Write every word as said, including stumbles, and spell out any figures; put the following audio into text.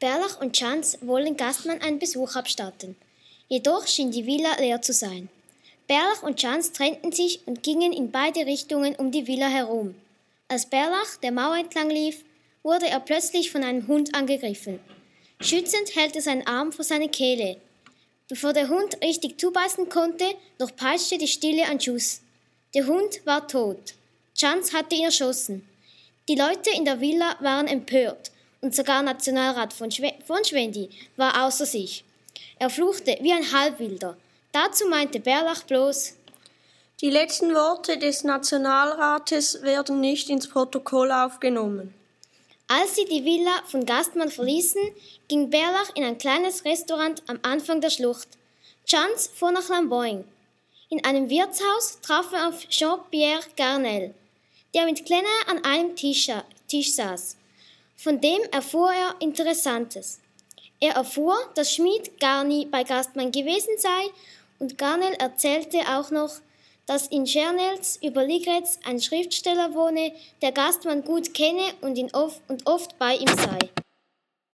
Berlach und Chance wollen Gastmann einen Besuch abstatten. Jedoch schien die Villa leer zu sein. Berlach und Chance trennten sich und gingen in beide Richtungen um die Villa herum. Als Berlach der Mauer entlang lief, wurde er plötzlich von einem Hund angegriffen. Schützend hält er seinen Arm vor seine Kehle. Bevor der Hund richtig zubeißen konnte, noch peitschte die Stille ein Schuss. Der Hund war tot. Chance hatte ihn erschossen. Die Leute in der Villa waren empört und sogar Nationalrat von, Schwe- von Schwendi war außer sich. Er fluchte wie ein Halbwilder. Dazu meinte Berlach bloß: Die letzten Worte des Nationalrates werden nicht ins Protokoll aufgenommen. Als sie die Villa von Gastmann verließen, ging Berlach in ein kleines Restaurant am Anfang der Schlucht. Chance fuhr nach Lamboing. In einem Wirtshaus traf er auf Jean-Pierre Garnel, der mit Clenna an einem Tisch, Tisch saß. Von dem erfuhr er Interessantes. Er erfuhr, dass Schmid gar nie bei Gastmann gewesen sei, und Garnel erzählte auch noch, dass in Schernels über Ligretz ein Schriftsteller wohne, der Gastmann gut kenne und, ihn oft, und oft bei ihm sei.